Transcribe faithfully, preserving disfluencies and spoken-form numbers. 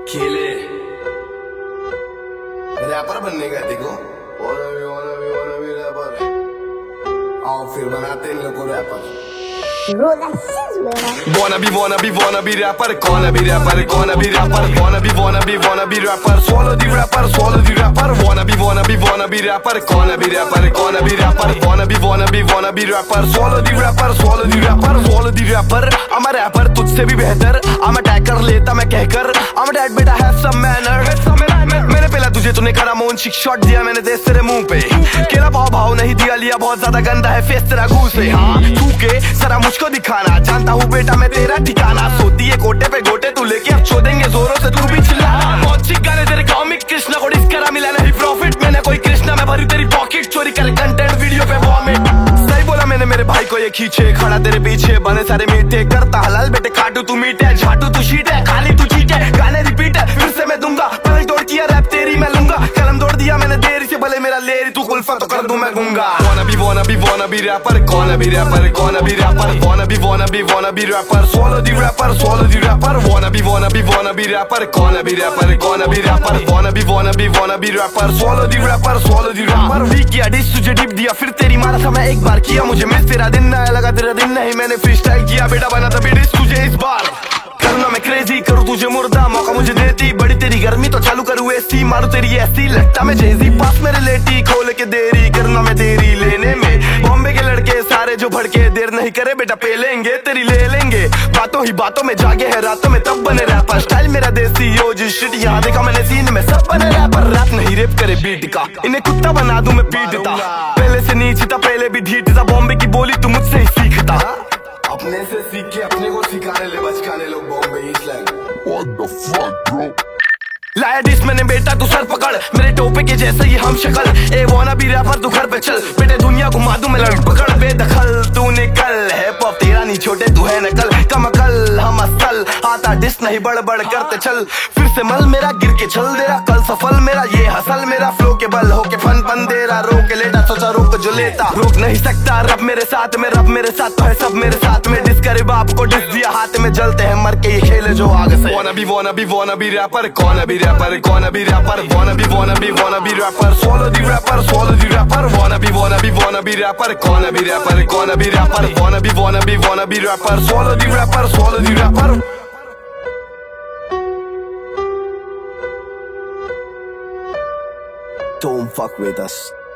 खेले रैपर बनने का देखो wanna be wanna be wanna be rapper आओ फिर बनाते इन लोगों को rapper Wanna be wanna be wanna be rapper, gonna be rapper, gonna be rapper, wanna be wanna be wanna be rapper, swallow the rapper, swallow the rapper, wanna be wanna be wanna be rapper, gonna be rapper, gonna be rapper, wanna be wanna be wanna be rapper, swallow the rapper, swallow the rapper, swallow the rapper, I'm a rapper तुझसे भी बेहतर, I'm a tag कर लेता मैं कहकर, I'm a dad बेटा have some manner, मैंने पहला तुझे तूने करा मोन शिक शॉट दिया मैंने देश तेरे मुंह पे, केला भाव भाव नहीं दिया लिया बहुत ज्यादा गंदा है फेस तेरा घूस है, हाँ तू के सरा मुझको दिखाना जानता हूँ बेटा मैं तेरा ठिकाना सोती है गोटे पे गोटे तू लेके अब छोड़ेंगे जोरों से तू भी चिल्ला बहुत चिक गाने तेरे कॉमिक कृष्णा को डिस करा मिला नहीं प्रॉफिट मैंने कोई कृष्णा में भरी तेरी पॉकेट चोरी करे कंटेंट वीडियो पे वॉमिट सही बोला मैंने मेरे भाई को ये खींचे खड़ा तेरे पीछे बने सारे मीठे करता हलाल बेटे काटू तू मीट है झाटू तू शीट है खाली तू चीट है गाने रिपीट है फिर से मैं दूंगा पलंग तोड़ किया रैप तेरी मैं लूंगा कलम तोड़ दिया मैंने देरी से भले मेरा लेरी तू कुल्फा तो कर दूं मैं गूंगा wanna be wanna be wanna be rapper gonna be rapper gonna be rapper wanna be wanna be wanna be rapper swallow the rapper swallow the rapper wanna be wanna be wanna be rapper gonna be rapper gonna be rapper wanna be wanna be wanna be rapper swallow the rapper swallow the rapper भी किया dish तुझे dip दिया फिर तेरी मारा था मैं एक बार किया मुझे मिस तेरा दिन ना लगा तेरा दिन नहीं मैंने फ्रीस्टाइल किया बेटा बना था डिश तुझे इस बार करना मैं क्रेजी करूँ तुझे मुर्दा मौका मुझे देती बड़ी तेरी गर्मी तो चालू करूँ एसी मारू तेरी ऐसी लट्टा में जेजी पास मेरे लेटी खोल के देरी करना मैं देरी लेने में बॉम्बे के लड़के सारे जो भड़के देर नहीं करे बेटा पे लेंगे तेरी ले लेंगे बातों ही बातों में जागे है रातों में तब बने रैपर स्टाइल मेरा देसी यो जी शिट यहाँ देखा मैंने सीन में सब बने रैपर रैप नहीं रेप करे बीट का इन्हें कुत्ता बना दूं मैं पीटता पहले से नीचे था पहले भी ढीठ था बॉम्बे की बोली तू मुझसे ही सीखता अपने से सीख के अपने को सिखाने ले बचकाने लोग बॉम्बे ही slang What the fuck bro लाया डिस मैंने बेटा तू सर पकड़ मेरे टोपे के जैसे ही हम शक्ल ए वाना भी रैपर तू घर पे चल बेटे दुनिया घुमा दूं मैं लड़ पकड़ बेदखल तू निकल है पॉप तेरा नहीं छोटे तू है नकल कम अकल हम असल आता डिस नहीं बड़ बड़ करते चल फिर से मल मेरा गिर के चल दे रहा कल सफल मेरा ये हसल मेरा फ्लो के बल होके फन पन दे रहा रोक लेटा सोचा रोक जो लेता रोक नहीं सकता रब मेरे साथ में रब मेरे साथ तो है सब मेरे साथ में डिस करे बाप को डिस दिया हाथ में जलते हैं मर के ये खेले जो आगे से wanna be wanna be wanna be rapper gonna be rapper gonna be rapper wanna be wanna be wanna be rapper swallow the rapper swallow the rapper wanna be wanna be wanna be rapper gonna be rapper gonna be rapper wanna be wanna be wanna be rapper swallow the rapper swallow the rapper don't fuck with us